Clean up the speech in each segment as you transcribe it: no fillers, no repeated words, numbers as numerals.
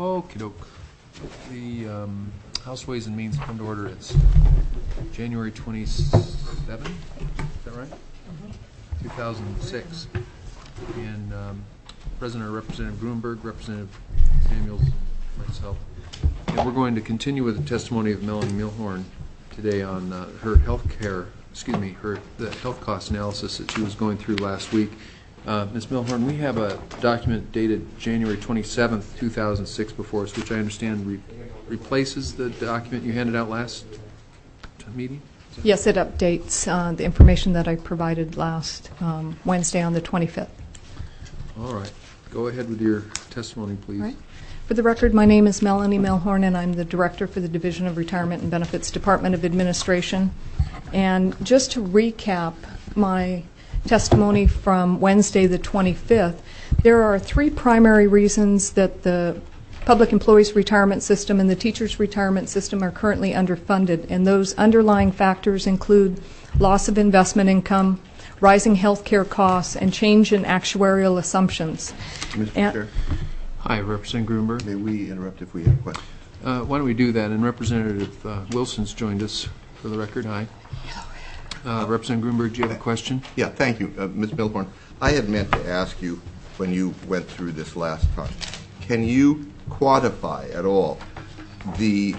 Okey doke. The House Ways and Means come to order. It's January 27, is that right? 2006. And President or Representative Gruenberg, Representative Samuels, myself. And we're going to continue with the testimony of Melanie Milhorn today on her the health cost analysis that she was going through last week. Ms. Milhorn, we have a document dated January 27th, 2006 before us, which I understand replaces the document you handed out last meeting? Yes, it updates the information that I provided last Wednesday on the 25th. All right. Go ahead with your testimony, please. All right. For the record, my name is Melanie Milhorn, and I'm the Director for the Division of Retirement and Benefits, Department of Administration. And just to recap my testimony from Wednesday the 25th, there are three primary reasons that the public employees retirement system and the teachers retirement system are currently underfunded, and those underlying factors include loss of investment income, rising health care costs, and change in actuarial assumptions. Mr. Chair. Hi, Representative Gruenberg. May we interrupt if we have questions? Why don't we do that? And Representative Wilson's joined us for the record. Hi. Representative Gruenberg, do you have a question? Yeah, thank you. Ms. Milhorn, I had meant to ask you when you went through this last time, can you quantify at all the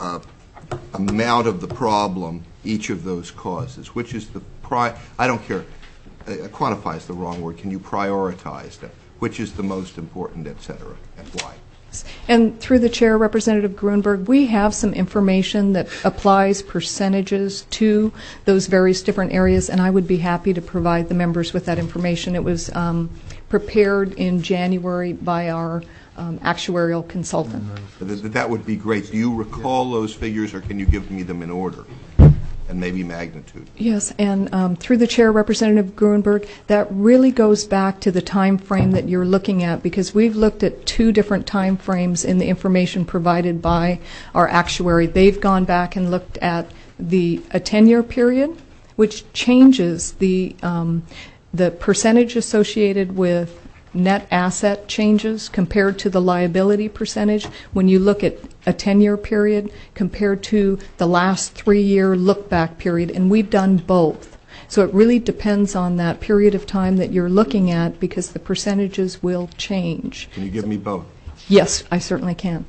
amount of the problem each of those causes? Which is the I don't care, quantify is the wrong word. Can you prioritize them? Which is the most important, et cetera, and why? And through the chair, Representative Gruenberg, we have some information that applies percentages to those various different areas, and I would be happy to provide the members with that information. It was prepared in January by our actuarial consultant. That would be great. Do you recall those figures, or can you give me them in order? And maybe magnitude. Yes, and through the chair, Representative Gruenberg, that really goes back to the time frame that you're looking at, because we've looked at two different time frames in the information provided by our actuary. They've gone back and looked at a 10-year period, which changes the percentage associated with net asset changes compared to the liability percentage when you look at a 10-year period compared to the last 3-year look-back period, and we've done both. So it really depends on that period of time that you're looking at, because the percentages will change. Can you give me both? Yes, I certainly can.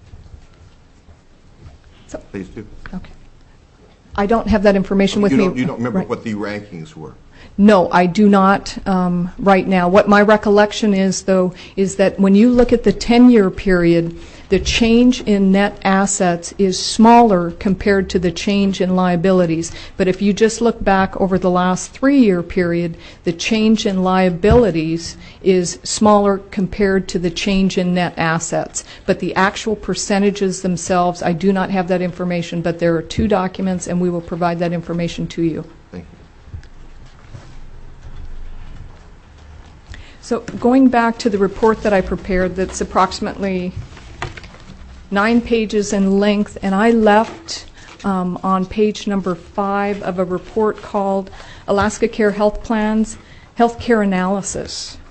So, please do. Okay. I don't have that information with me. You don't remember what the rankings were? No, I do not right now. What my recollection is, though, is that when you look at the 10-year period, the change in net assets is smaller compared to the change in liabilities. But if you just look back over the last 3-year period, the change in liabilities is smaller compared to the change in net assets. But the actual percentages themselves, I do not have that information, but there are two documents, and we will provide that information to you. Thank you. So going back to the report that I prepared, that's approximately 9 pages in length, and I left on page number 5 of a report called Alaska Care Health Plans, Healthcare Analysis.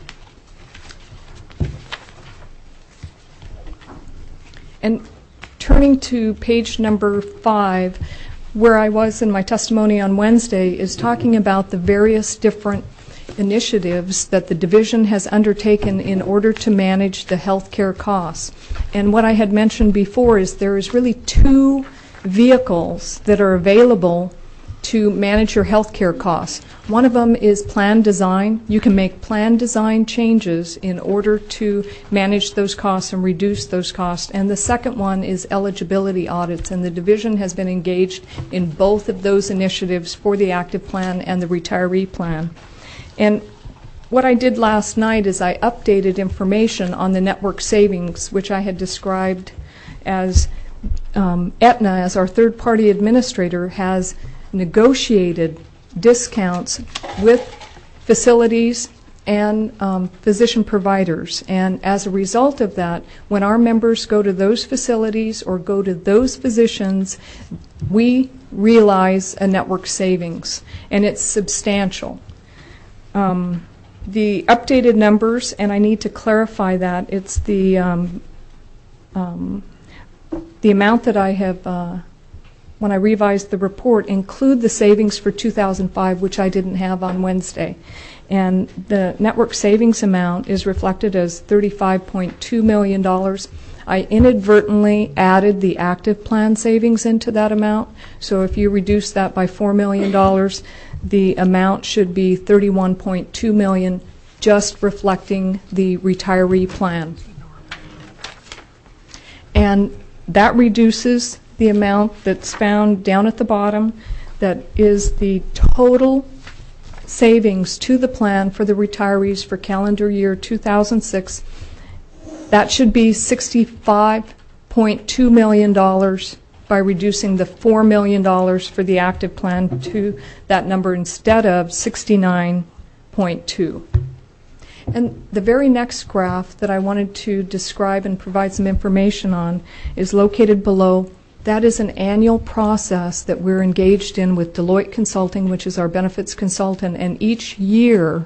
And turning to page number 5, where I was in my testimony on Wednesday, is talking about the various different initiatives that the division has undertaken in order to manage the health care costs. And what I had mentioned before is there is really 2 vehicles that are available to manage your health care costs. One of them is plan design. You can make plan design changes in order to manage those costs and reduce those costs. And the second one is eligibility audits, and the division has been engaged in both of those initiatives for the active plan and the retiree plan. And what I did last night is I updated information on the network savings, which I had described as Aetna, as our third-party administrator, has negotiated discounts with facilities and physician providers. And as a result of that, when our members go to those facilities or go to those physicians, we realize a network savings, and it's substantial. The updated numbers, and I need to clarify that, it's the the amount that I have, when I revised the report, include the savings for 2005, which I didn't have on Wednesday. And the network savings amount is reflected as $35.2 million. I inadvertently added the active plan savings into that amount. So if you reduce that by $4 million, the amount should be $31.2 million, just reflecting the retiree plan. And that reduces the amount that's found down at the bottom, that is the total savings to the plan for the retirees for calendar year 2006. That should be $65.2 million by reducing the $4 million for the active plan to that number instead of $69.2. And the very next graph that I wanted to describe and provide some information on is located below. That is an annual process that we're engaged in with Deloitte Consulting, which is our benefits consultant, and each year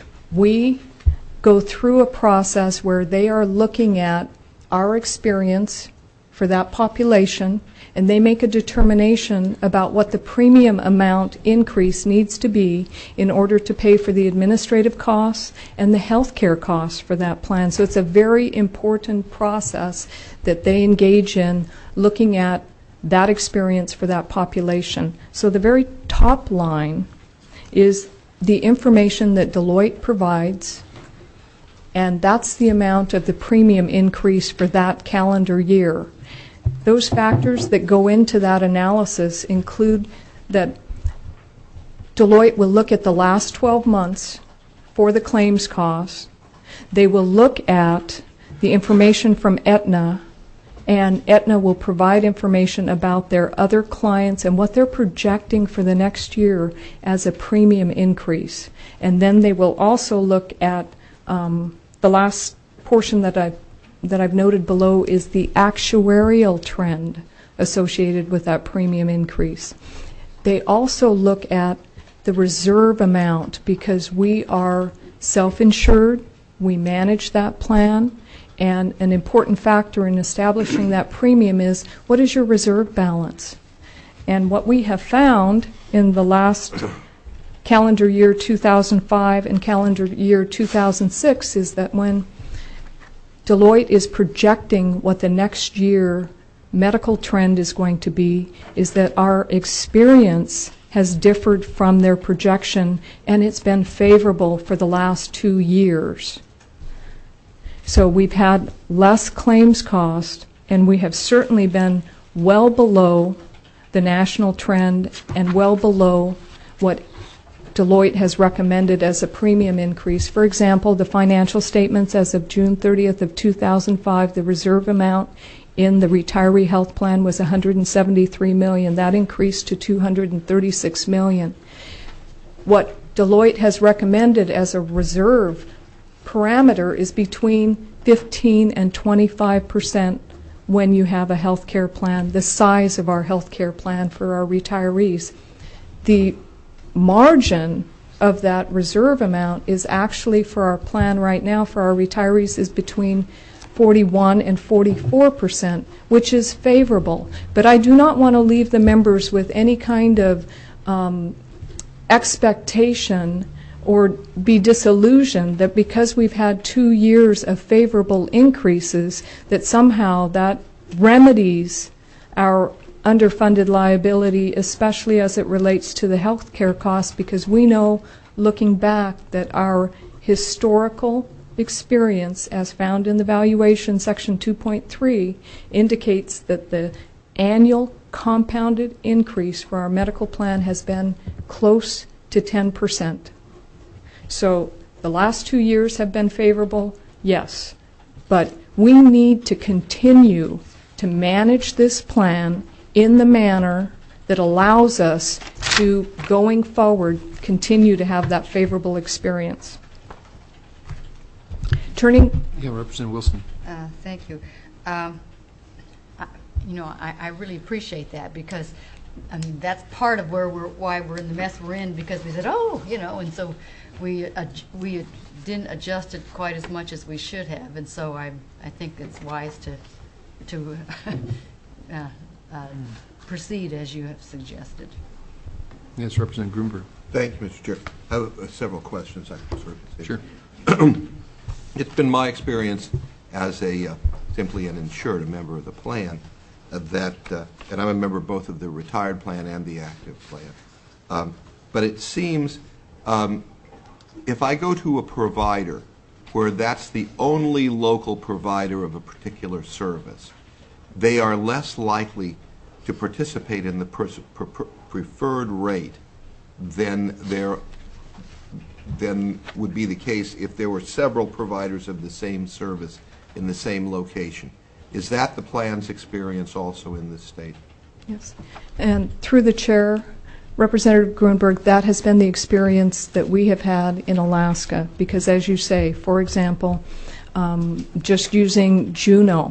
we go through a process where they are looking at our experience for that population, and they make a determination about what the premium amount increase needs to be in order to pay for the administrative costs and the health care costs for that plan. So it's a very important process that they engage in, looking at that experience for that population. So the very top line is the information that Deloitte provides, and that's the amount of the premium increase for that calendar year. Those factors that go into that analysis include that Deloitte will look at the last 12 months for the claims costs. They will look at the information from Aetna, and Aetna will provide information about their other clients and what they're projecting for the next year as a premium increase. And then they will also look at the last portion that I've noted below is the actuarial trend associated with that premium increase. They also look at the reserve amount, because we are self-insured, we manage that plan, and an important factor in establishing that premium is what is your reserve balance. And what we have found in the last calendar year 2005 and calendar year 2006 is that when Deloitte is projecting what the next year medical trend is going to be, is that our experience has differed from their projection, and it's been favorable for the last 2 years. So we've had less claims cost, and we have certainly been well below the national trend and well below what Deloitte has recommended as a premium increase. For example, the financial statements as of June 30th of 2005, the reserve amount in the retiree health plan was $173 million. That increased to $236 million. What Deloitte has recommended as a reserve parameter is between 15 and 25% when you have a health care plan, the size of our health care plan for our retirees. The margin of that reserve amount is actually, for our plan right now for our retirees, is between 41 and 44%, which is favorable. But I do not want to leave the members with any kind of expectation or be disillusioned that because we've had 2 years of favorable increases that somehow that remedies our underfunded liability, especially as it relates to the health care costs, because we know, looking back, that our historical experience, as found in the valuation section 2.3, indicates that the annual compounded increase for our medical plan has been close to 10%. So the last 2 years have been favorable, yes, but we need to continue to manage this plan in the manner that allows us to, going forward, continue to have that favorable experience. Turning. Yeah, Representative Wilson. Thank you. I really appreciate that, because I mean that's part of why we're in the mess we're in, because we said, and so we didn't adjust it quite as much as we should have, and so I think it's wise to proceed as you have suggested. Yes, Representative Grunberg. Thank you, Mr. Chair. I have several questions I can sort of say. Sure. It's been my experience as simply an insured, a member of the plan, that, and I'm a member both of the retired plan and the active plan, but it seems if I go to a provider where that's the only local provider of a particular service, they are less likely to participate in the preferred rate than would be the case if there were several providers of the same service in the same location. Is that the plan's experience also in this state? Yes. And through the chair, Representative Grunberg, that has been the experience that we have had in Alaska, because as you say, for example, just using Juneau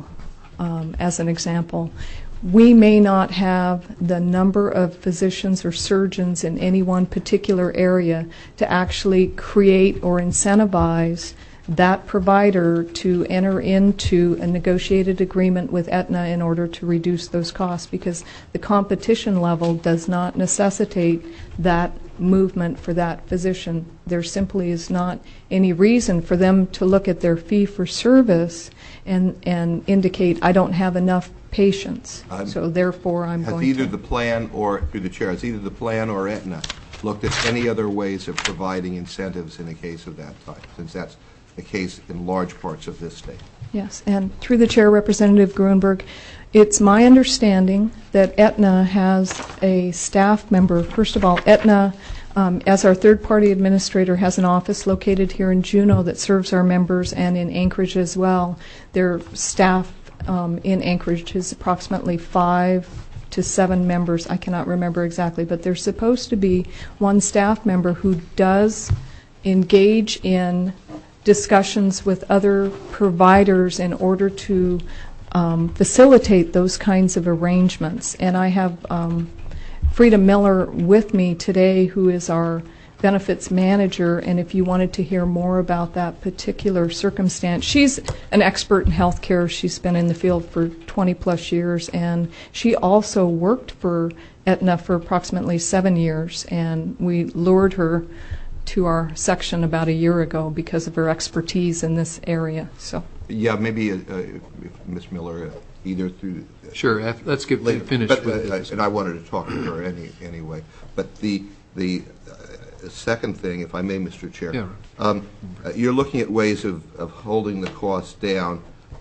as an example, we may not have the number of physicians or surgeons in any one particular area to actually create or incentivize that provider to enter into a negotiated agreement with Aetna in order to reduce those costs, because the competition level does not necessitate that movement for that physician. There simply is not any reason for them to look at their fee for service and indicate, I don't have enough patients, so therefore I'm going to... Has either the plan or, through the chair, has either the plan or Aetna looked at any other ways of providing incentives in a case of that type, since that's the case in large parts of this state? Yes, and through the chair, Representative Grunberg, it's my understanding that Aetna has a staff member. First of all, Aetna, as our third-party administrator, has an office located here in Juneau that serves our members, and in Anchorage as well. Their staff in Anchorage is approximately 5 to 7 members. I cannot remember exactly, but there's supposed to be one staff member who does engage in discussions with other providers in order to facilitate those kinds of arrangements. And I have Frida Miller with me today, who is our benefits manager, and if you wanted to hear more about that particular circumstance, she's an expert in healthcare. She's been in the field for 20 plus years, and she also worked for Aetna for approximately 7 years, and we lured her to our section about a year ago because of her expertise in this area. So yeah, maybe Ms. Miller, either through... Sure, let's get finished. But, and I wanted to talk to her anyway. But the second thing, if I may, Mr. Chair, yeah. You're looking at ways of holding the costs down.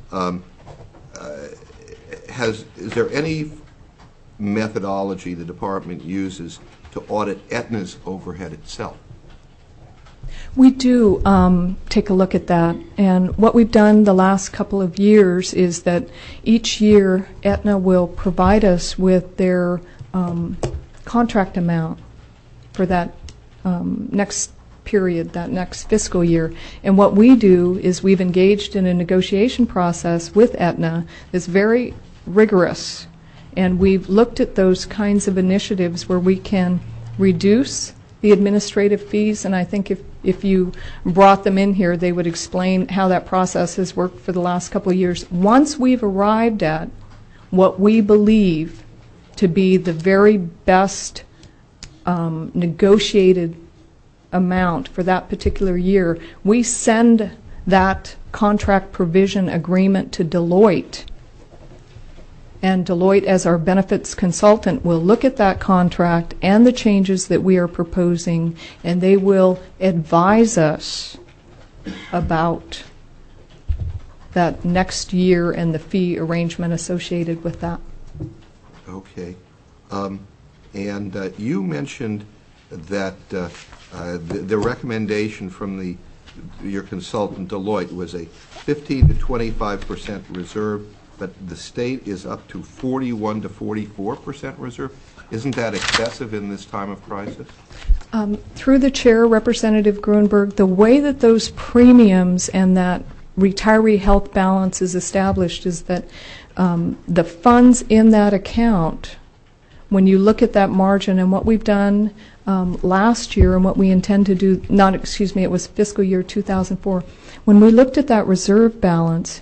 Is there any methodology the department uses to audit Aetna's overhead itself? we do take a look at that. And what we've done the last couple of years is that each year Aetna will provide us with their contract amount for that next period, that next fiscal year. And what we do is we've engaged in a negotiation process with Aetna that's very rigorous. And we've looked at those kinds of initiatives where we can reduce the administrative fees, and I think if you brought them in here, they would explain how that process has worked for the last couple of years. Once we've arrived at what we believe to be the very best negotiated amount for that particular year, we send that contract provision agreement to Deloitte. And Deloitte, as our benefits consultant, will look at that contract and the changes that we are proposing, and they will advise us about that next year and the fee arrangement associated with that. Okay. And you mentioned that the recommendation from your consultant, Deloitte, was a 15 to 25% reserve, but the state is up to 41 to 44% reserve. Isn't that excessive in this time of crisis? Through the chair, Representative Grunberg, the way that those premiums and that retiree health balance is established is that the funds in that account, when you look at that margin and what we've done last year and what we intend to do, it was fiscal year 2004, when we looked at that reserve balance,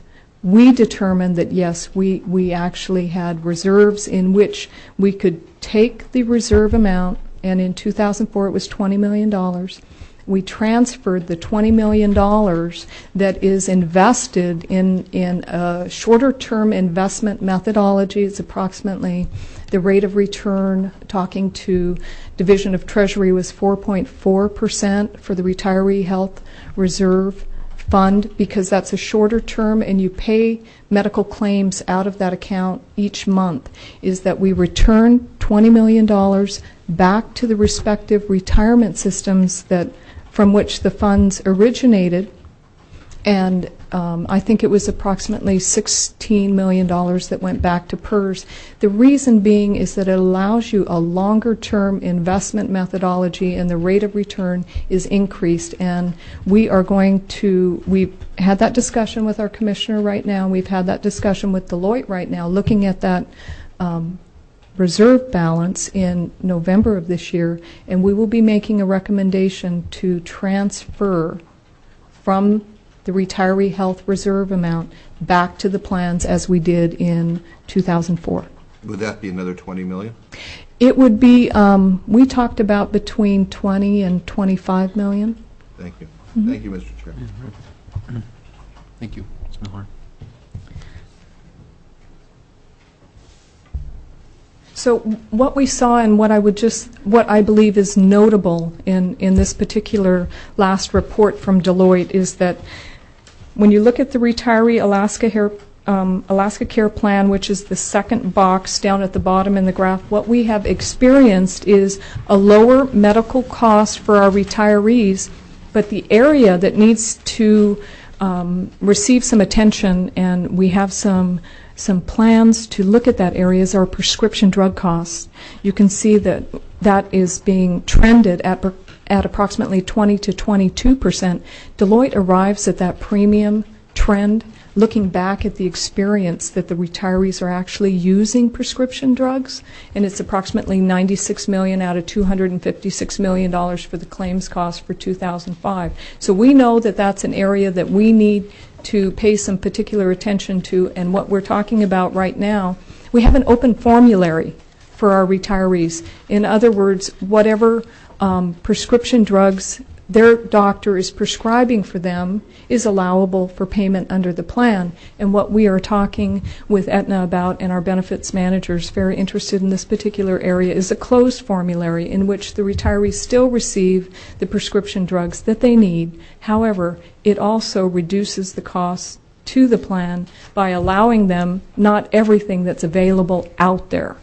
we determined that, yes, we actually had reserves in which we could take the reserve amount, and in 2004 it was $20 million. We transferred the $20 million that is invested in a shorter-term investment methodology. It's approximately the rate of return, talking to Division of Treasury, was 4.4% for the Retiree Health Reserve Fund, because that's a shorter term and you pay medical claims out of that account each month, is that we return $20 million back to the respective retirement systems that from which the funds originated, and I think it was approximately $16 million that went back to PERS. The reason being is that it allows you a longer-term investment methodology, and the rate of return is increased. And we've had that discussion with our commissioner right now. We've had that discussion with Deloitte right now, looking at that reserve balance in November of this year, and we will be making a recommendation to transfer from the retiree health reserve amount back to the plans as we did in 2004. Would that be another $20 million? It would be, we talked about between 20 and 25 million. Thank you. Mm-hmm. Thank you, Mr. Chair. Thank you, Ms. Milhorn. So what we saw, and what I believe is notable in this particular last report from Deloitte, is that when you look at the retiree Alaska Care Plan, which is the second box down at the bottom in the graph, what we have experienced is a lower medical cost for our retirees, but the area that needs to receive some attention, and we have some plans to look at that area, is our prescription drug costs. You can see that that is being trended at approximately 20 to 22%. Deloitte arrives at that premium trend looking back at the experience that the retirees are actually using prescription drugs, and it's approximately $96 million out of $256 million for the claims cost for 2005. So we know that that's an area that we need to pay some particular attention to, and what we're talking about right now, we have an open formulary for our retirees. In other words, whatever prescription drugs their doctor is prescribing for them is allowable for payment under the plan. And what we are talking with Aetna about, and our benefits managers very interested in this particular area, is a closed formulary in which the retirees still receive the prescription drugs that they need. However, it also reduces the cost to the plan by allowing them not everything that's available out there.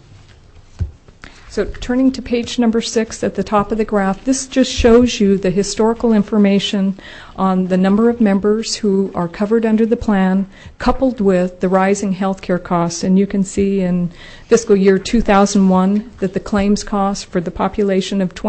So turning to page number 6 at the top of the graph, this just shows you the historical information on the number of members who are covered under the plan, coupled with the rising health care costs. And you can see in fiscal year 2001 that the claims cost for the population of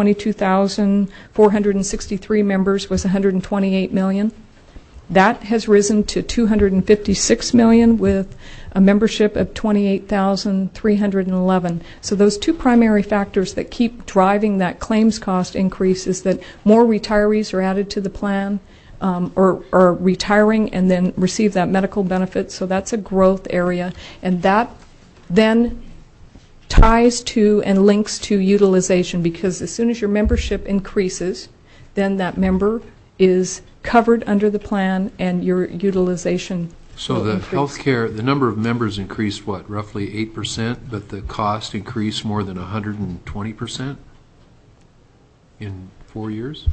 22,463 members was $128 million. That has risen to $256 million with a membership of 28,311. So those two primary factors that keep driving that claims cost increase is that more retirees are added to the plan or are retiring and then receive that medical benefit. So that's a growth area, and that then ties to and links to utilization, because as soon as your membership increases, then that member is covered under the plan and your utilization. So the healthcare, the number of members increased, what, roughly 8%, but the cost increased more than 120% in 4 years?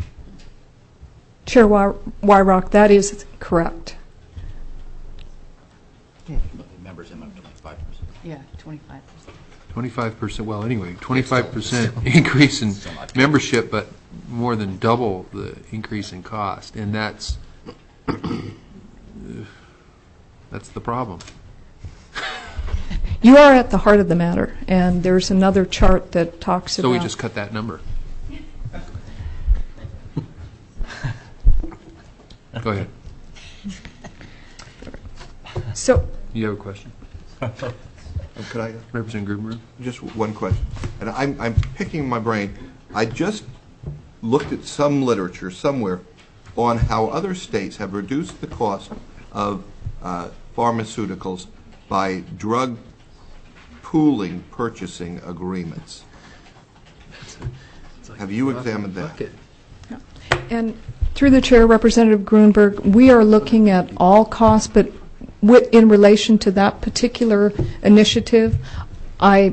Chair Wyrock, that is correct. Members in 25%. Yeah, 25%. 25%, well, anyway, 25% increase in membership, but more than double the increase in cost, and that's the problem. You are at the heart of the matter, and there's another chart that talks about... So we just cut that number. Go ahead. So... You have a question? Could I? Representative Gruber? Just one question. And I'm picking my brain. I just looked at some literature somewhere on how other states have reduced the cost of pharmaceuticals by drug pooling purchasing agreements. Have you examined that? Bucket. And through the chair, Representative Grunberg, we are looking at all costs, but in relation to that particular initiative, I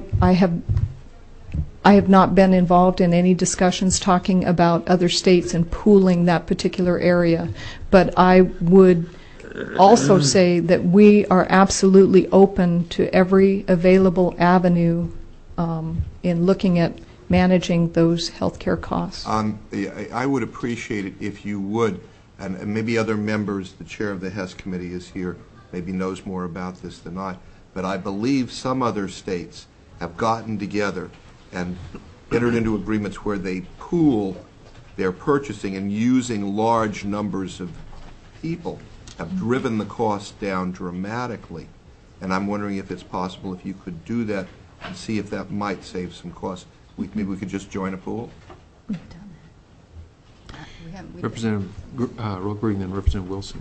have not been involved in any discussions talking about other states and pooling that particular area. But I would also say that we are absolutely open to every available avenue in looking at managing those healthcare costs. I would appreciate it if you would, and maybe other members, the chair of the HES committee is here, maybe knows more about this than I, but I believe some other states have gotten together and entered into agreements where they pool their purchasing, and using large numbers of people have driven the cost down dramatically. And I'm wondering if it's possible if you could do that and see if that might save some costs. Maybe we could just join a pool? We've done that. Representative Roqueberg and then Representative Wilson.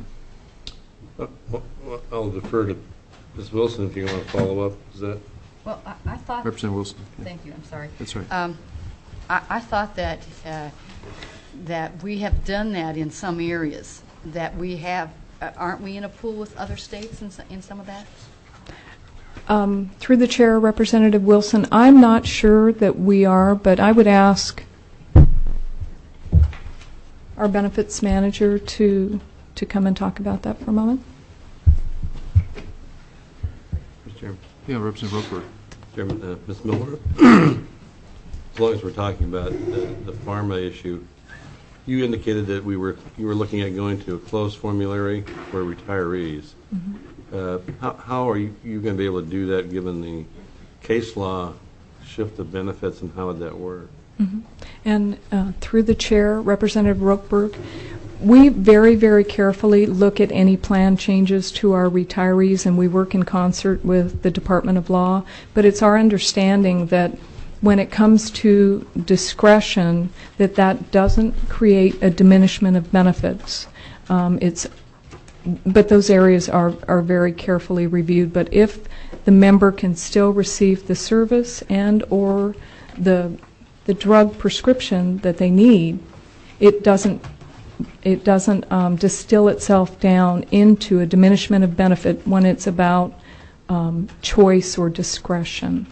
I'll defer to Ms. Wilson if you want to follow up. Is that? Well, I thought. Representative Wilson. Thank you. I'm sorry. That's right. I thought that that we have done that in some areas. That we have, aren't we in a pool with other states in some of that? Through the chair, Representative Wilson, I'm not sure that we are, but I would ask our benefits manager to come and talk about that for a moment. Mr. Chairman. Yeah, Representative Roqueberg. Chairman, Ms. Miller, as long as we're talking about the pharma issue, you indicated that you were looking at going to a closed formulary for retirees. Mm-hmm. How are you going to be able to do that given the case law shift of benefits, and how would that work? Mm-hmm. And through the chair, Representative Roqueberg, we very, very carefully look at any plan changes to our retirees, and we work in concert with the Department of Law. But it's our understanding that when it comes to discretion, that doesn't create a diminishment of benefits. But those areas are very carefully reviewed. But if the member can still receive the service and or the drug prescription that they need, it doesn't distill itself down into a diminishment of benefit when it's about choice or discretion.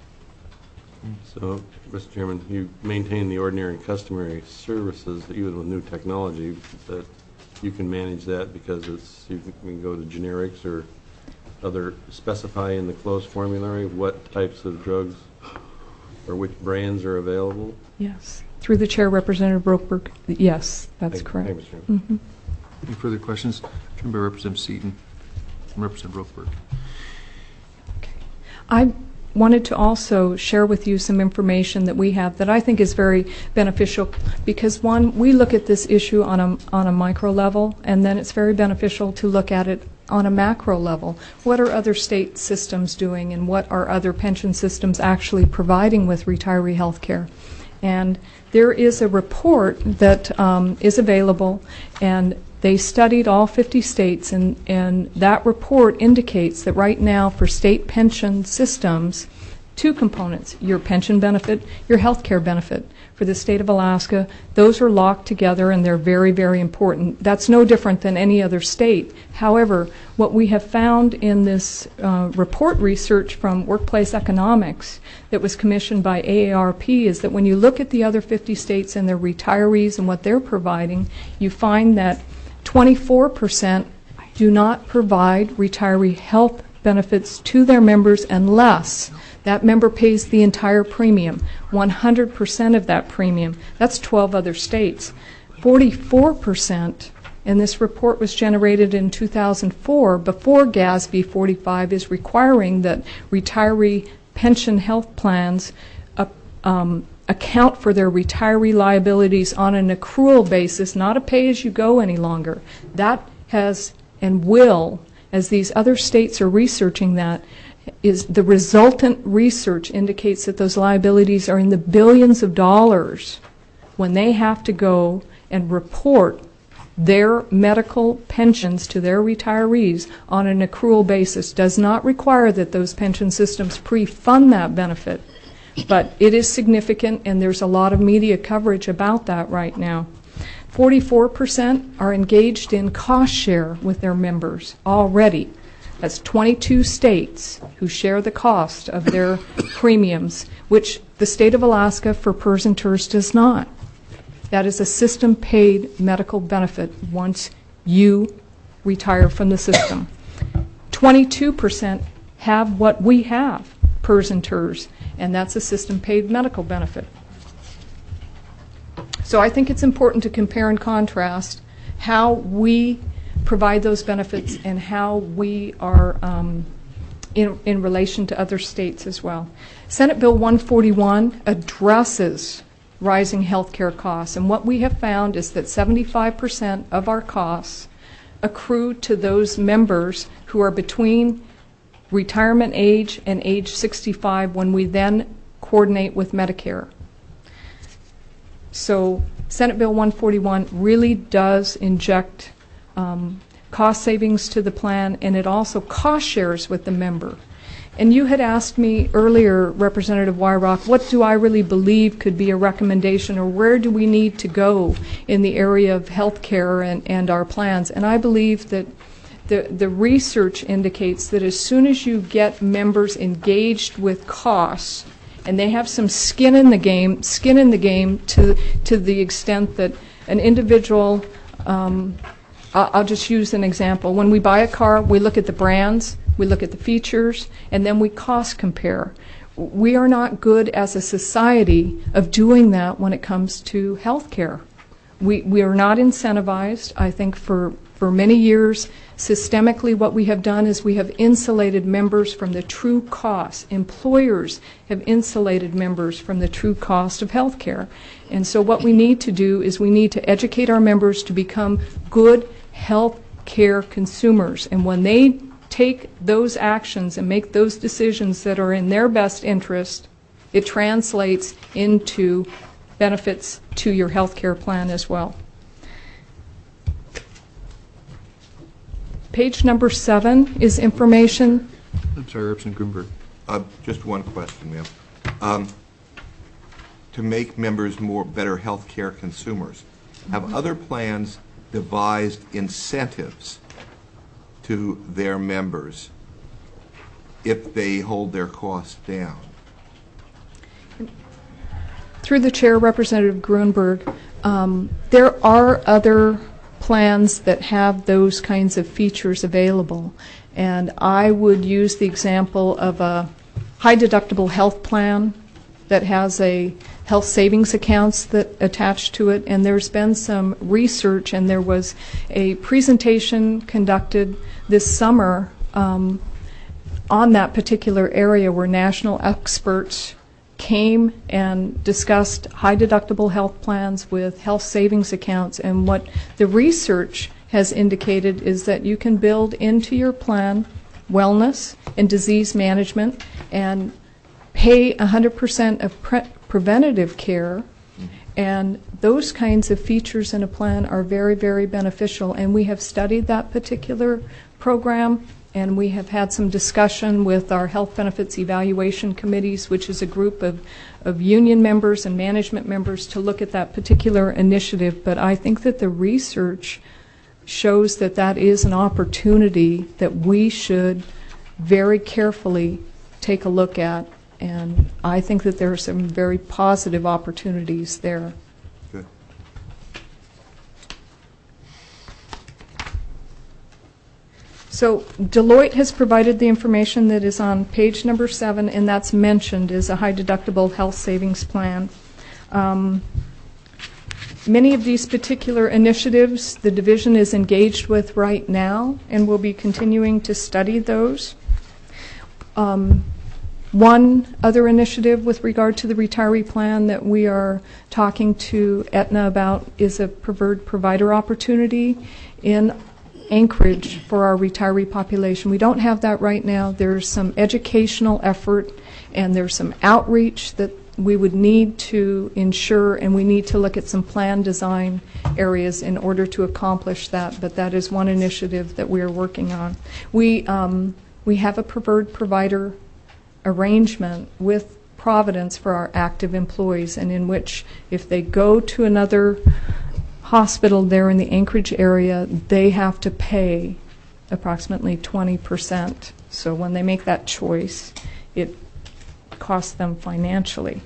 So, Mr. Chairman, you maintain the ordinary and customary services, even with new technology, that you can manage that because you can go to generics or other, specify in the closed formulary what types of drugs or which brands are available? Yes. Through the chair, Representative Roqueberg, yes, that's correct. Thank you, Mr. Chairman. Mm-hmm. Any further questions? Joined by Representative Seaton and Representative Roqueberg. Okay. I wanted to also share with you some information that we have that I think is very beneficial because, one, we look at this issue on a micro level, and then it's very beneficial to look at it on a macro level. What are other state systems doing, and what are other pension systems actually providing with retiree health care? And there is a report that is available, and they studied all 50 states, and that report indicates that right now for state pension systems, two components, your pension benefit, your health care benefit. For the state of Alaska, those are locked together, and they're very, very important. That's no different than any other state. However, what we have found in this report research from Workplace Economics that was commissioned by AARP is that when you look at the other 50 states and their retirees and what they're providing, you find that 24% do not provide retiree health benefits to their members unless that member pays the entire premium, 100% of that premium. That's 12 other states. 44%, and this report was generated in 2004, before GASB 45 is requiring that retiree pension health plans account for their retiree liabilities on an accrual basis, not a pay-as-you-go any longer. That has and will, as these other states are researching that, is the resultant research indicates that those liabilities are in the billions of dollars when they have to go and report their medical pensions to their retirees on an accrual basis. Does not require that those pension systems pre-fund that benefit, but it is significant, and there's a lot of media coverage about that right now. 44% are engaged in cost share with their members already. That's 22 states who share the cost of their premiums, which the state of Alaska for PERS and TERS does not. That is a system-paid medical benefit once you retire from the system. 22% have what we have, PERS and TERS, and that's a system-paid medical benefit. So I think it's important to compare and contrast how we provide those benefits and how we are in relation to other states as well. Senate Bill 141 addresses rising health care costs, and what we have found is that 75% of our costs accrue to those members who are between retirement age and age 65 when we then coordinate with Medicare. So Senate Bill 141 really does inject cost savings to the plan, and it also cost shares with the member. And you had asked me earlier, Representative Weirach, what do I really believe could be a recommendation, or where do we need to go in the area of health care and our plans? And I believe that the research indicates that as soon as you get members engaged with costs, and they have some skin in the game to the extent that an individual, I'll just use an example. When we buy a car, we look at the brands, we look at the features, and then we cost compare. We are not good as a society of doing that when it comes to health care. We are not incentivized. I think for many years, systemically, what we have done is we have insulated members from the true cost. Employers have insulated members from the true cost of health care. And so what we need to do is we need to educate our members to become good health care consumers. And when they take those actions and make those decisions that are in their best interest, it translates into benefits to your health care plan as well. Page number 7 is information. I'm sorry, Representative Grunberg. Just one question, ma'am. To make members better health care consumers, have other plans devised incentives to their members if they hold their costs down? Through the chair, Representative Grunberg, there are other plans that have those kinds of features available. And I would use the example of a high deductible health plan that has a health savings accounts that attach to it. And there's been some research, and there was a presentation conducted this summer on that particular area where national experts came and discussed high deductible health plans with health savings accounts. And what the research has indicated is that you can build into your plan wellness and disease management and pay 100% of preventative care. And those kinds of features in a plan are very, very beneficial. And we have studied that particular program, and we have had some discussion with our health benefits evaluation committees, which is a group of union members and management members, to look at that particular initiative. But I think that the research shows that that is an opportunity that we should very carefully take a look at. And I think that there are some very positive opportunities there. Good. So Deloitte has provided the information that is on page number 7, and that's mentioned as a high deductible health savings plan. Many of these particular initiatives the division is engaged with right now, and will be continuing to study those. One other initiative with regard to the retiree plan that we are talking to Aetna about is a preferred provider opportunity in Anchorage for our retiree population. We don't have that right now. There's some educational effort and there's some outreach that we would need to ensure, and we need to look at some plan design areas in order to accomplish that, but that is one initiative that we are working on. We have a preferred provider arrangement with Providence for our active employees, and in which if they go to another hospital there in the Anchorage area, they have to pay approximately 20%. So when they make that choice, it costs them financially.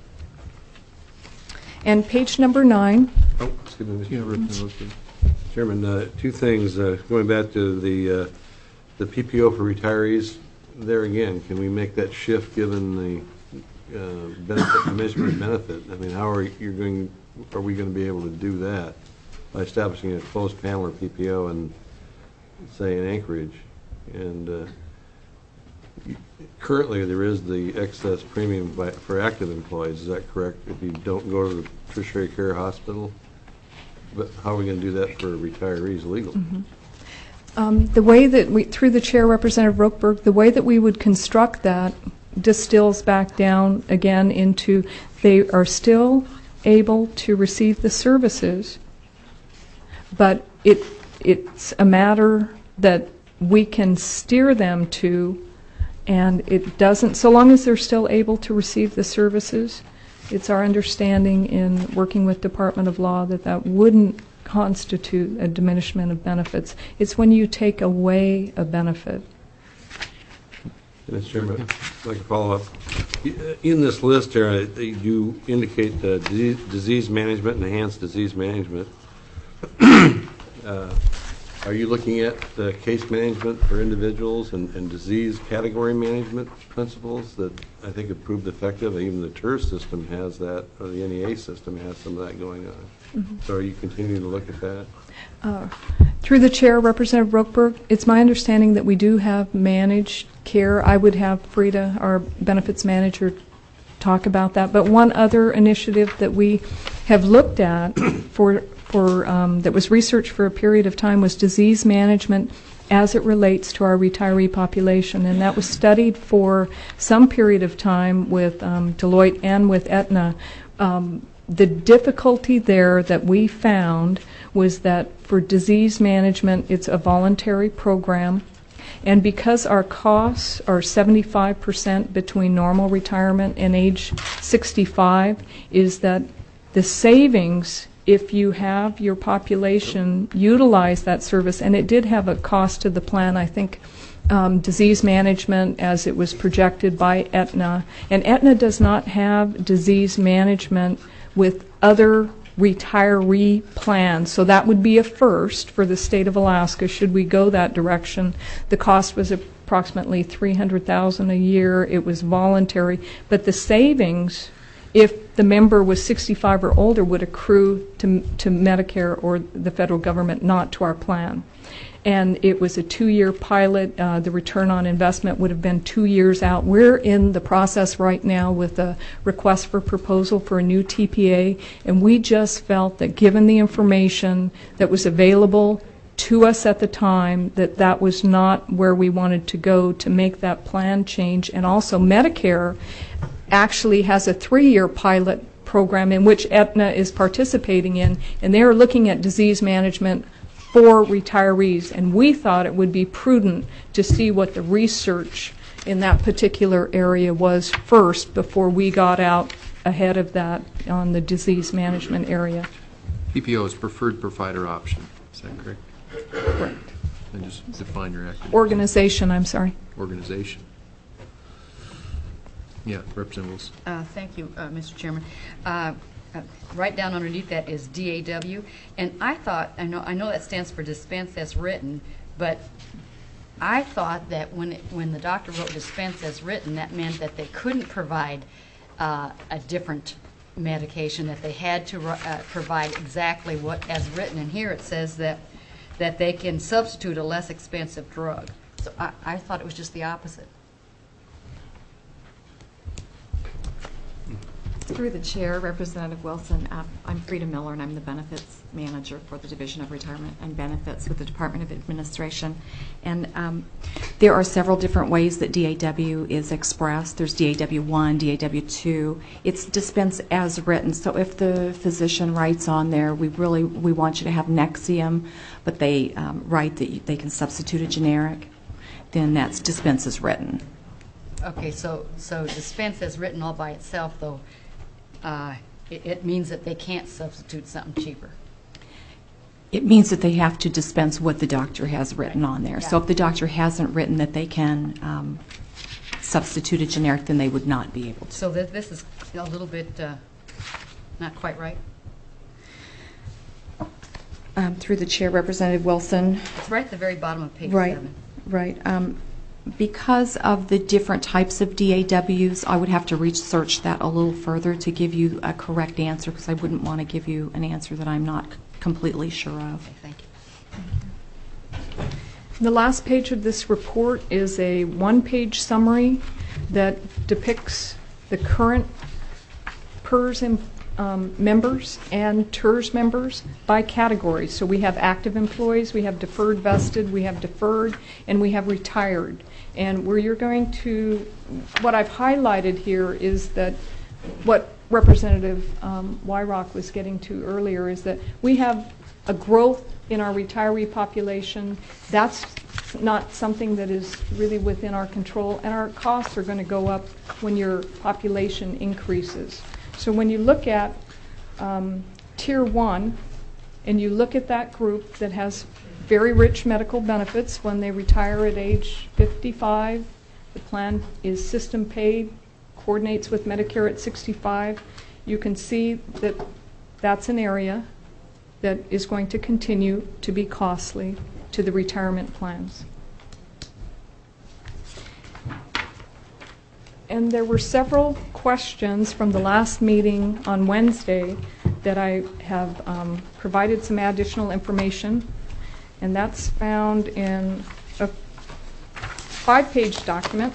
And page number 9. Oh, excuse me, Yeah, Mr. Representative Wilson. Chairman, two things. Going back to the PPO for retirees, there again, can we make that shift given the measurement benefit? I mean, how are we going to be able to do that by establishing a closed panel or PPO and say in Anchorage? And currently there is the excess premium for active employees. Is that correct? If you don't go to the tertiary care hospital, but how are we going to do that for retirees legally? Mm-hmm. The way that we, through the chair, Representative Rokeberg, the way that we would construct that distills back down again into they are still able to receive the services, but it's a matter that we can steer them to, and it doesn't, so long as they're still able to receive the services, it's our understanding in working with Department of Law that that wouldn't constitute a diminishment of benefits. It's when you take away a benefit. Mr. Chairman, I'd like to follow up. In this list here, you indicate disease management, enhanced disease management. Are you looking at case management for individuals and disease category management principles that I think have proved effective? Even the TERS system has that, or the NEA system has some of that going on. Mm-hmm. So are you continuing to look at that? Through the chair, Representative Rokeberg, it's my understanding that we do have managed care. I would have Frida, our benefits manager, talk about that. But one other initiative that we have looked at that was researched for a period of time was disease management as it relates to our retiree population, and that was studied for some period of time with Deloitte and with Aetna. The difficulty there that we found was that for disease management, it's a voluntary program, and because our costs are 75% between normal retirement and age 65, is that the savings, if you have your population utilize that service, and it did have a cost to the plan, I think, disease management as it was projected by Aetna, and Aetna does not have disease management with other retiree plans, so that would be a first for the state of Alaska should we go that direction. The cost was approximately $300,000 a year. It was voluntary, but the savings, if the member was 65 or older, would accrue to Medicare or the federal government, not to our plan. And it was a 2-year pilot. The return on investment would have been 2 years out. We're in the process right now with a request for proposal for a new TPA, and we just felt that given the information that was available to us at the time, that that was not where we wanted to go to make that plan change. And also Medicare actually has a 3-year pilot program in which Aetna is participating in, and they are looking at disease management for retirees, and we thought it would be prudent to see what the research in that particular area was first before we got out ahead of that on the disease management area. PPO is preferred provider option. Is that correct? Correct. And just define your acronym. Organization, I'm sorry. Organization. Yeah, Representative Wilson. Thank you, Mr. Chairman. Right down underneath that is DAW, and I thought, I know that stands for dispense as written, but I thought that when the doctor wrote dispense as written, that meant that they couldn't provide a different medication, that they had to provide exactly what as written. And here it says that they can substitute a less expensive drug. So I thought it was just the opposite. Through the chair, Representative Wilson, I'm Frida Miller, and I'm the benefits manager for the Division of Retirement and Benefits with the Department of Administration. And there are several different ways that DAW is expressed. There's DAW1, DAW2. It's dispensed as written. So if the physician writes on there, we want you to have Nexium, but they write that they can substitute a generic, then that's dispense as written. Okay, so dispense as written all by itself, though, it means that they can't substitute something cheaper. It means that they have to dispense what the doctor has written on there. So if the doctor hasn't written that they can substitute a generic, then they would not be able to. So this is a little bit not quite right? Through the chair, Representative Wilson. It's right at the very bottom of page Right, 7. right. Because of the different types of DAWs, I would have to research that a little further to give you a correct answer, because I wouldn't want to give you an answer that I'm not completely sure of. Okay, thank you. The last page of this report is a one-page summary that depicts the current PERS members and TERS members by category. So we have active employees, we have deferred vested, we have deferred, and we have retired. And where you're going to, what I've highlighted here is that what Representative Wyrock was getting to earlier is that we have a growth in our retiree population. That's not something that is really within our control, and our costs are going to go up when your population increases. So when you look at Tier 1, and you look at that group that has very rich medical benefits when they retire at age 55, the plan is system paid, coordinates with Medicare at 65, you can see that that's an area that is going to continue to be costly to the retirement plans. And there were several questions from the last meeting on Wednesday that I have provided some additional information, and that's found in a 5-page document.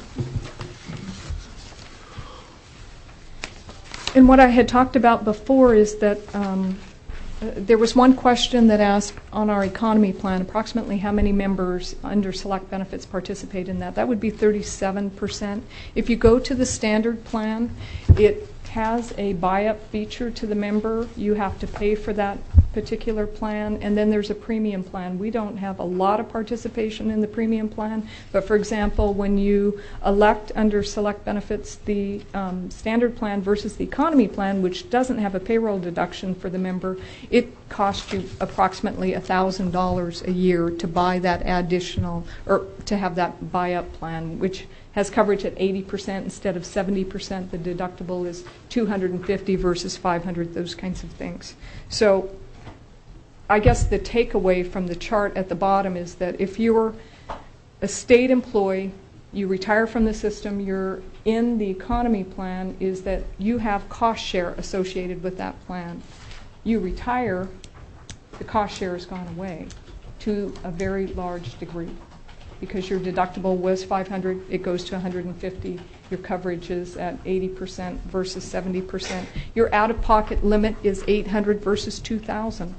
And what I had talked about before is that there was one question that asked on our economy plan, approximately how many members under select benefits participate in that. That would be 37%. If you go to the standard plan, it has a buy-up feature to the member. You have to pay for that particular plan, and then there's a premium plan. We don't have a lot of participation in the premium plan, but for example, when you elect under select benefits the standard plan versus the economy plan, which doesn't have a payroll deduction for the member, it costs you approximately $1,000 a year to buy that additional, or to have that buy-up plan, which has coverage at 80% instead of 70%. The deductible is $250 versus $500, those kinds of things. So I guess the takeaway from the chart at the bottom is that if you're a state employee, you retire from the system, you're in the economy plan, is that you have cost share associated with that plan. You retire, the cost share has gone away to a very large degree, because your deductible was $500, it goes to $150. Your coverage is at 80% versus 70%. Your out-of-pocket limit is $800 versus $2,000.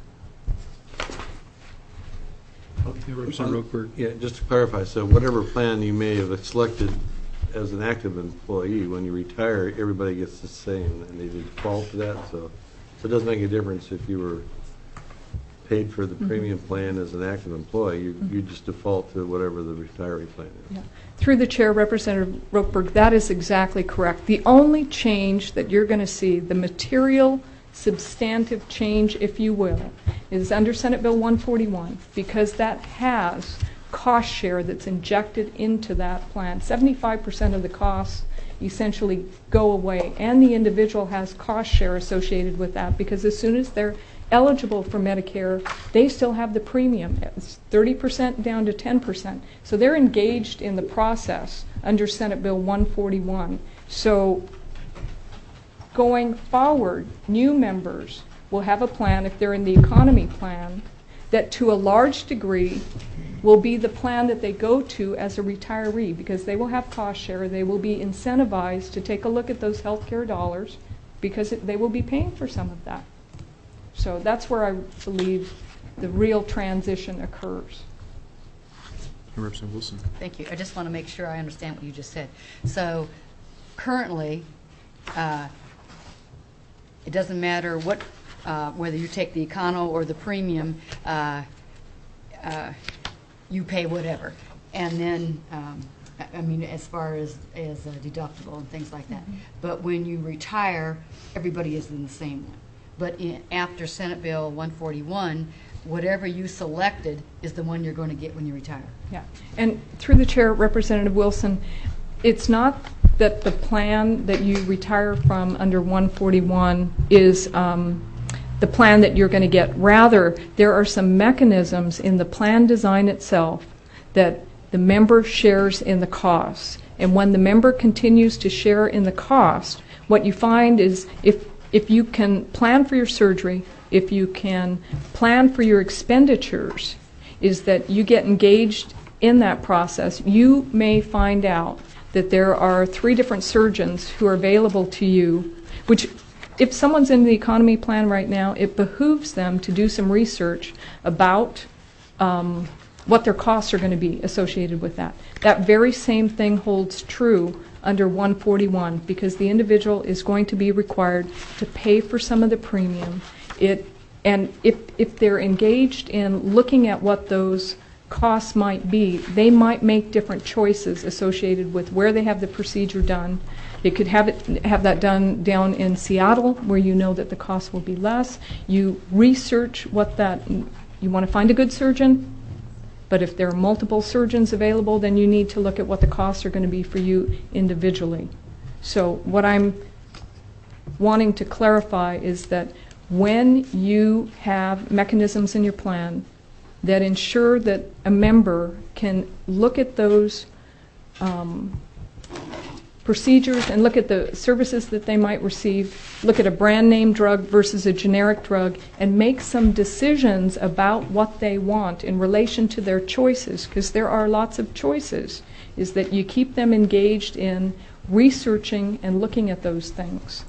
Yeah, just to clarify, so whatever plan you may have selected as an active employee, when you retire, everybody gets the same, and they default to that. So it doesn't make a difference if you were paid for the premium plan as an active employee. You just default to whatever the retiree plan is. Yeah. Through the chair, Representative Rokeberg, that is exactly correct. The only change that you're going to see, the material substantive change, if you will, is under Senate Bill 141, because that has cost share that's injected into that plan. 75% of the costs essentially go away, and the individual has cost share associated with that, because as soon as they're eligible for Medicare, they still have the premium. It's 30% down to 10%. So they're engaged in the process under Senate Bill 141. So going forward, new members will have a plan, if they're in the economy plan, that to a large degree will be the plan that they go to as a retiree, because they will have cost share. They will be incentivized to take a look at those health care dollars because they will be paying for some of that. So that's where I believe the real transition occurs. Representative Wilson. Thank you. I just want to make sure I understand what you just said. So currently, it doesn't matter what, whether you take the econo or the premium, you pay whatever. And then, I mean, as far as deductible and things like that. But when you retire, everybody is in the same one. But after Senate Bill 141, whatever you selected is the one you're going to get when you retire. Yeah, and through the chair, Representative Wilson, it's not that the plan that you retire from under 141 is the plan that you're going to get. Rather, there are some mechanisms in the plan design itself that the member shares in the costs. And when the member continues to share in the cost, what you find is if you can plan for your surgery, if you can plan for your expenditures, is that you get engaged in that process. You may find out that there are 3 different surgeons who are available to you, which if someone's in the economy plan right now, it behooves them to do some research about what their costs are going to be associated with that. That very same thing holds true under 141 because the individual is going to be required to pay for some of the premium. And if they're engaged in looking at what those costs might be, they might make different choices associated with where they have the procedure done. They could have that done down in Seattle where you know that the cost will be less. You research you want to find a good surgeon, but if there are multiple surgeons available, then you need to look at what the costs are going to be for you individually. So what I'm wanting to clarify is that when you have mechanisms in your plan that ensure that a member can look at those procedures and look at the services that they might receive, look at a brand name drug versus a generic drug, and make some decisions about what they want in relation to their choices, because there are lots of choices, is that you keep them engaged in researching and looking at those things.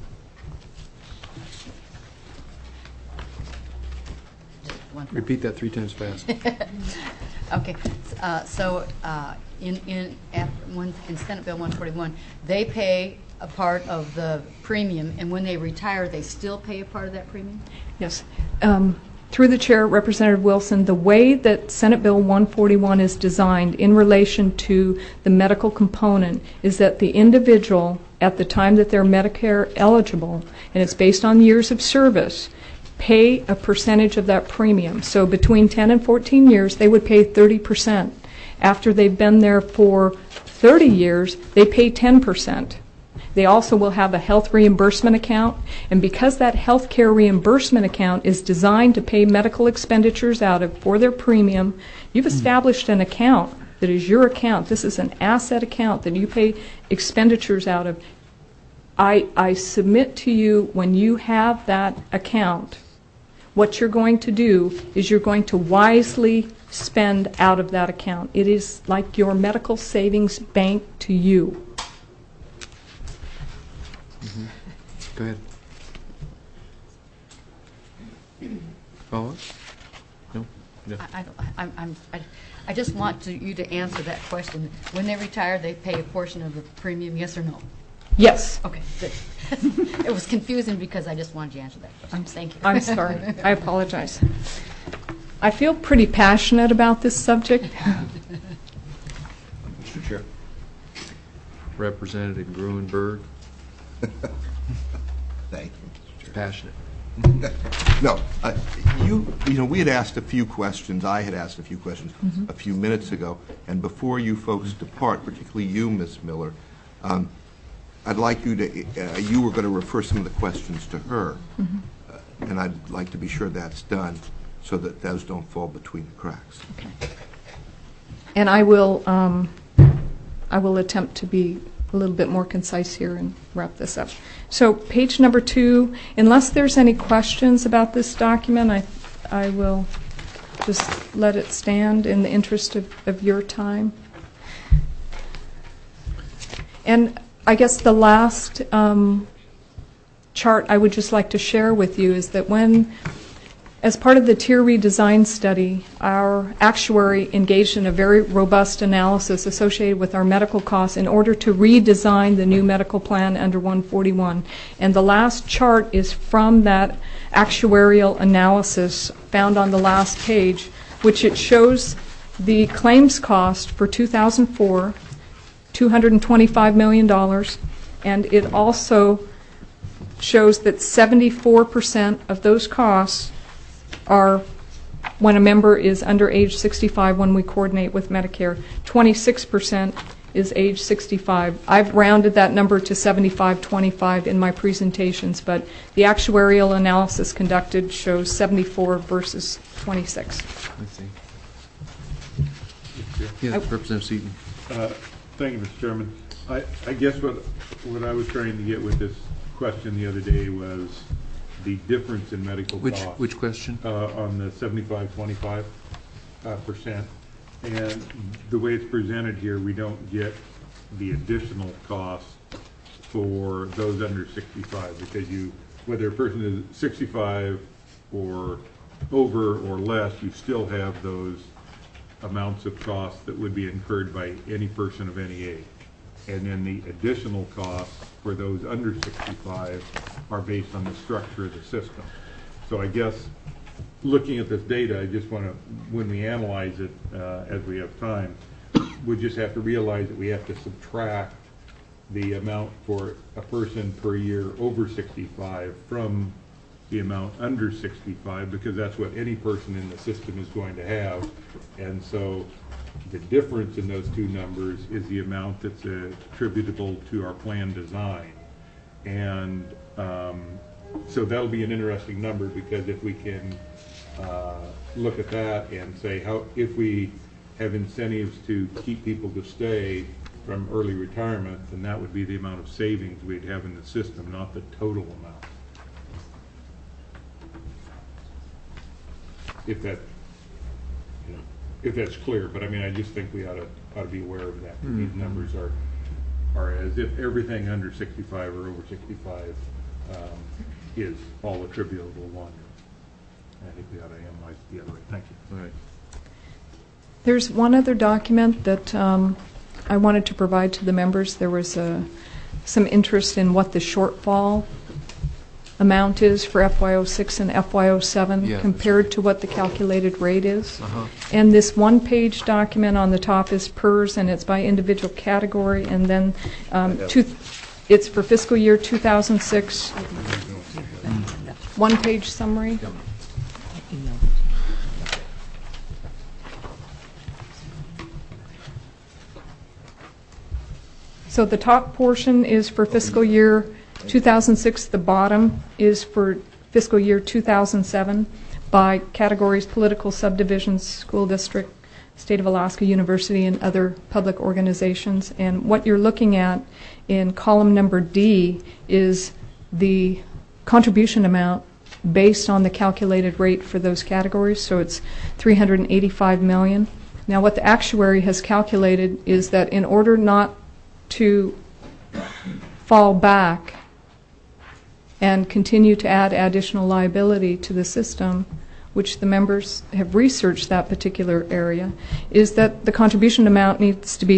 Repeat that 3 times fast. Okay, so in Senate Bill 141, they pay a part of the premium, and when they retire, they still pay a part of that premium? Yes. Through the chair, Representative Wilson, the way that Senate Bill 141 is designed in relation to the medical component is that the individual, at the time that they're Medicare eligible, and it's based on years of service, pay a percentage of that premium. So between 10 and 14 years, they would pay 30%. After they've been there for 30 years, they pay 10%. They also will have a health reimbursement account, and because that health care reimbursement account is designed to pay medical expenditures out of for their premium, you've established an account that is your account. This is an asset account that you pay expenditures out of. I submit to you, when you have that account, what you're going to do is you're going to wisely spend out of that account. It is like your medical savings bank to you. Mm-hmm. Go ahead. Follow up? No? No. I just want you to answer that question. When they retire, they pay a portion of the premium, yes or no? Yes. Okay, good. It was confusing because I just wanted you to answer that question. Thank you. I'm sorry. I apologize. I feel pretty passionate about this subject. Mr. Chair. Representative Gruenberg. Thank you, Mr. Chair. Passionate. No, you know, we had asked a few questions. I had asked a few questions a few minutes ago, and before you folks depart, particularly you, Ms. Miller, I'd like you to. You were going to refer some of the questions to her, and I'd like to be sure that's done, so that those don't fall between the cracks. Okay. And I will attempt to be a little bit more concise here and wrap this up. So page number 2, unless there's any questions about this document, I will just let it stand in the interest of your time. And I guess the last chart I would just like to share with you is that as part of the tier redesign study, our actuary engaged in a very robust analysis associated with our medical costs in order to redesign the new medical plan under 141. And the last chart is from that actuarial analysis found on the last page, which it shows the claims cost for 2004, $225 million, and it also shows that 74% of those costs are when a member is under age 65 when we coordinate with Medicare. 26% is age 65. I've rounded that number to 75-25 in my presentations, but the actuarial analysis conducted shows 74 versus 26. I see. Yeah, Representative Seaton. Thank you, Mr. Chairman. I guess what I was trying to get with this question the other day was the difference in medical costs. Which question? On the 75-25%. And the way it's presented here, we don't get the additional costs for those under 65 because whether a person is 65 or over or less, you still have those amounts of costs that would be incurred by any person of any age. And then the additional costs for those under 65 are based on the structure of the system. So I guess looking at this data, I just want to, when we analyze it as we have time, we just have to realize that we have to subtract the amount for a person per year over 65 from the amount under 65 because that's what any person in the system is going to have. And so the difference in those two numbers is the amount that's attributable to our plan design. And so that'll be an interesting number because if we can look at that and say if we have incentives to keep people to stay from early retirement, then that would be the amount of savings we'd have in the system, not the total amount. If that's clear, but I mean, I just think we ought to be aware of that. Mm-hmm. These numbers are as if everything under 65 or over 65 is all attributable to one. I think we ought to analyze it the other way. Thank you. All right. There's one other document that I wanted to provide to the members. There was some interest in what the shortfall amount is for FY06 and FY07 compared to what the calculated rate is. Uh-huh. And this one-page document on the top is PERS, and it's by individual category, and then it's for fiscal year 2006. One-page summary. Yep. So the top portion is for fiscal year 2006. The bottom is for fiscal year 2007 by categories: political subdivisions, school district, State of Alaska University, and other public organizations. And what you're looking at in column number D is the contribution amount based on the calculated rate for those categories. So it's $385 million. Now what the actuary has calculated is that in order not to fall back and continue to add additional liability to the system, which the members have researched that particular area, is that the contribution amount needs to be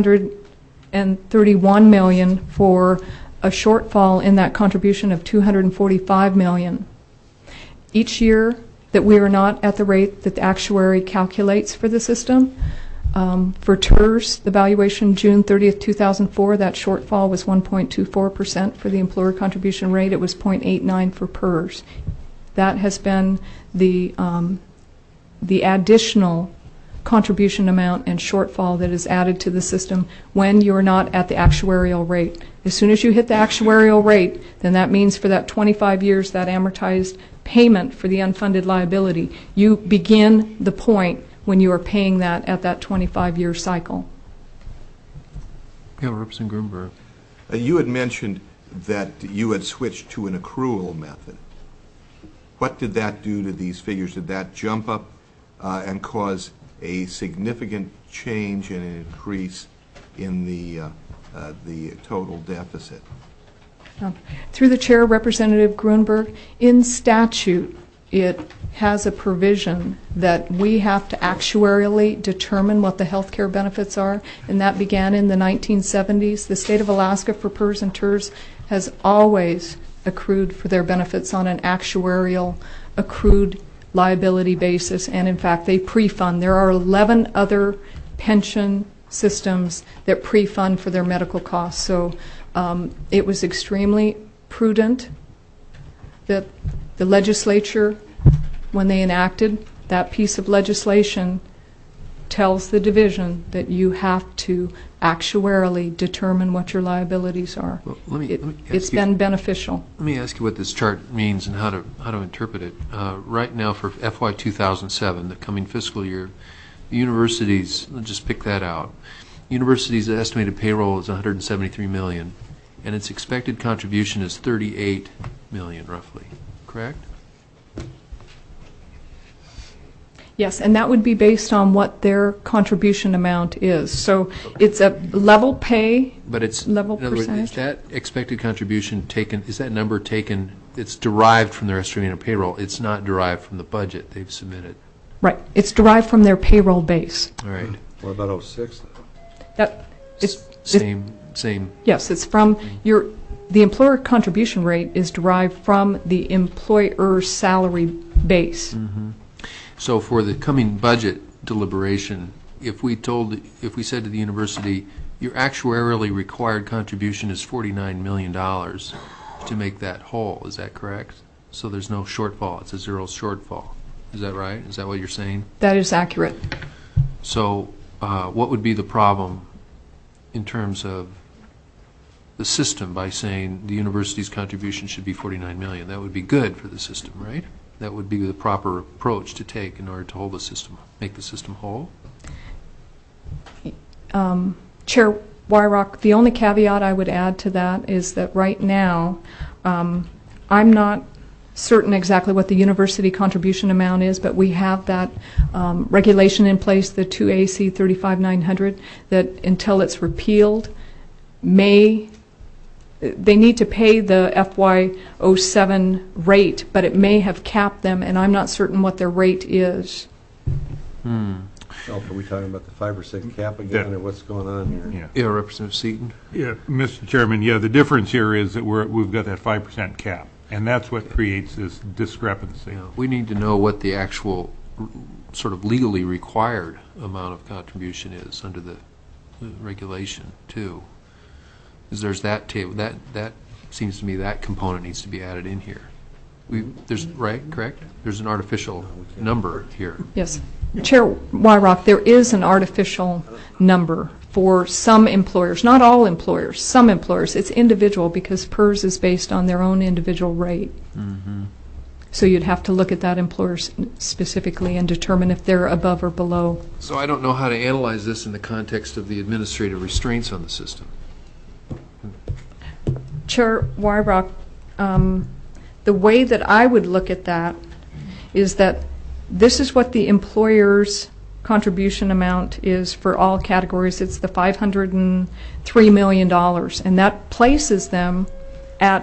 $631 million for a shortfall in that contribution of $245 million. Each year that we are not at the rate that the actuary calculates for the system, for TERS, the valuation June 30th, 2004, that shortfall was 1.24% for the employer contribution rate. It was 0.89 for PERS. That has been the additional contribution amount and shortfall that is added to the system when you're not at the actuarial rate. As soon as you hit the actuarial rate, then that means for that 25 years, that amortized payment for the unfunded liability, you begin the point when you are paying that at that 25-year cycle. Yeah, Representative Grunberg. You had mentioned that you had switched to an accrual method. What did that do to these figures? Did that jump up and cause a significant change and an increase in the total deficit? Through the chair, Representative Grunberg, in statute, it has a provision that we have to actuarially determine what the health care benefits are, and that began in the 1970s. The state of Alaska for PERS and TERS has always accrued for their benefits on an actuarial accrued liability basis, and in fact they pre-fund. There are 11 other pension systems that pre-fund for their medical costs. So it was extremely prudent that the legislature, when they enacted that piece of legislation, tells the division that you have to actuarially determine what your liabilities are. Well, It's been beneficial. Let me ask you what this chart means and how to interpret it. Right now for FY 2007, the coming fiscal year, the universities, let's just pick that out. Universities' estimated payroll is $173 million, and its expected contribution is $38 million, roughly. Correct? Yes, and that would be based on what their contribution amount is. So it's a level pay, But it's level in other words, percentage. is that expected contribution taken? Is that number taken? It's derived from their estimated payroll. It's not derived from the budget they've submitted. Right. It's derived from their payroll base. All right. What about 06? That is Same. Yes, it's from the employer contribution rate is derived from the employer's salary base. So for the coming budget deliberation, if we said to the university, your actuarially required contribution is $49 million to make that whole, is that correct? So there's no shortfall. It's a zero shortfall. Is that right? Is that what you're saying? That is accurate. So what would be the problem in terms of the system by saying the university's contribution should be $49 million? That would be good for the system, right? That would be the proper approach to take in order to hold the system, make the system whole? Chair Wyrock, the only caveat I would add to that is that right now, I'm not certain exactly what the university contribution amount is, but we have that regulation in place, the 2AC 35900, that until it's repealed, they need to pay the FY07 rate, but it may have capped them, and I'm not certain what their rate is. Are we talking about the 5% cap again, or what's going on here? Yeah, Representative Seaton? Yeah, Mr. Chairman, the difference here is that we've got that 5% cap, and that's what creates this discrepancy. Yeah, we need to know what the actual sort of legally required amount of contribution is under the regulation, too. Because there's that table, that seems to me that component needs to be added in here. Correct? There's an artificial number here. Yes. Chair Wyrock, there is an artificial number for some employers, not all employers, some employers. It's individual because PERS is based on their own individual rate. So you'd have to look at that employer specifically and determine if they're above or below. So I don't know how to analyze this in the context of the administrative restraints on the system. Chair Wyrock, the way that I would look at that is that this is what the employer's contribution amount is for all categories. It's the $503 million, and that places them at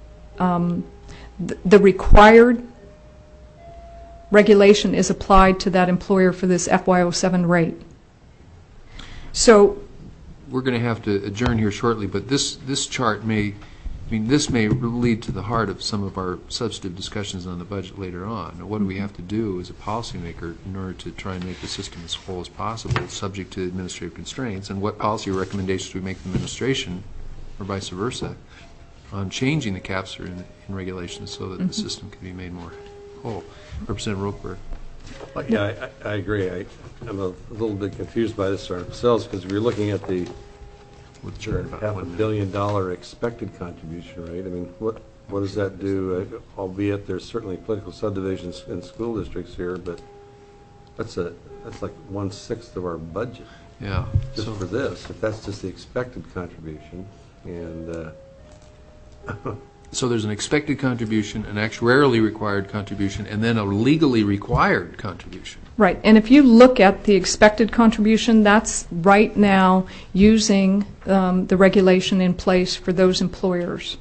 the required regulation is applied to that employer for this FY07 rate. So we're going to have to adjourn here shortly, but this chart may lead to the heart of some of our substantive discussions on the budget later on. What do we have to do as a policymaker in order to try and make the system as full as possible, subject to administrative constraints, and what policy recommendations we make to the administration, or vice versa, on changing the caps or in regulations so that the system can be made more whole. Representative Roqueberg. Yeah, I agree. I'm a little bit confused by this ourselves because we're looking at the $500 million expected contribution rate. I mean, what does that do? Albeit there's certainly political subdivisions in school districts here, but that's like 1/6 of our budget. Yeah. Just for this, if that's just the expected contribution, and So there's an expected contribution, an actuarially required contribution, and then a legally required contribution. Right, and if you look at the expected contribution, that's right now using the regulation in place for those employers.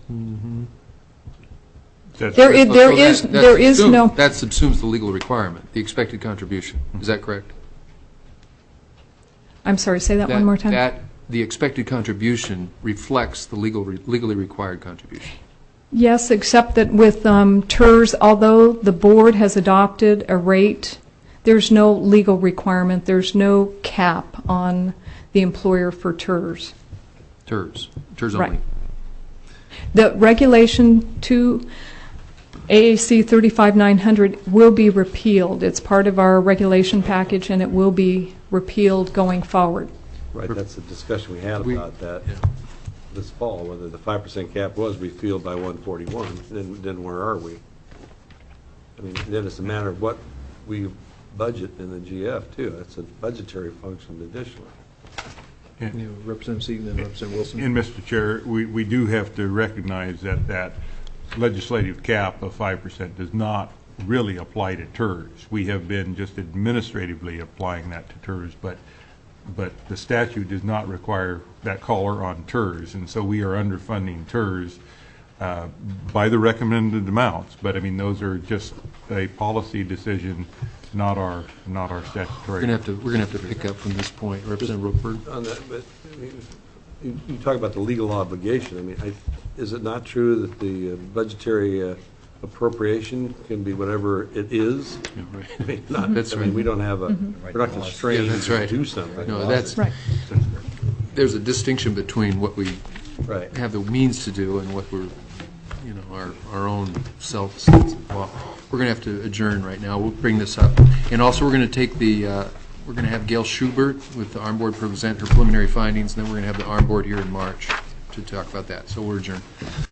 That's There right. is no. That subsumes the legal requirement, the expected contribution. Is that correct? I'm sorry, say that one more time. The expected contribution reflects the legally required contribution. Yes, except that with TERS, although the board has adopted a rate, there's no legal requirement, there's no cap on the employer for TERS. TERS only. Right. The regulation to AAC 35900 will be repealed. It's part of our regulation package, and it will be repealed going forward. Right, that's the discussion we had about that this fall, whether the 5% cap was repealed by 141, then where are we? I mean, then it's a matter of what we budget in the GF, too. That's a budgetary function additionally. Representative Seaton and Representative Wilson. And Mr. Chair, we do have to recognize that legislative cap of 5% does not really apply to TERS. We have been just administratively applying that to TERS, but the statute does not require that collar on TERS, and so we are underfunding TERS by the recommended amounts. But I mean, those are just a policy decision, not our statutory. We're gonna have to pick up from this point, Representative Rookford. On that, but I mean, you talk about the legal obligation. I mean, is it not true that the budgetary appropriation can be whatever it is? Yeah, right. I mean, That's right. we don't have we're not constrained Yeah, that's right. to do something. No, that's Right. There's a distinction between what we Right. have the means to do and what we're, our own self-sense of law. We're going to have to adjourn right now. We'll bring this up. And also, we're going to take we're going to have Gail Schubert with the Arm Board present her preliminary findings, and then we're going to have the Arm Board here in March to talk about that. So we're adjourned.